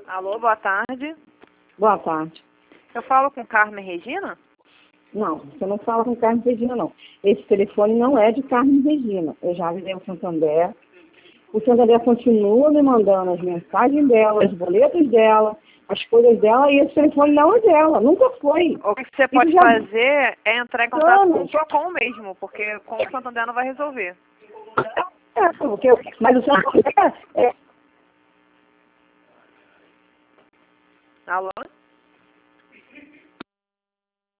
Alô, boa tarde. Boa tarde. Eu falo com Carmen Regina? Não, você não fala com Carmen Regina, não. Esse telefone não é de Carmen Regina. Eu já avisei o Santander. O Santander continua me mandando as mensagens dela, os boletos dela, as coisas dela, e esse telefone não é dela. Nunca foi. O que você pode fazer é entrar em contato com o PROCON mesmo, porque com o Santander não vai resolver. Mas o Santander Alô?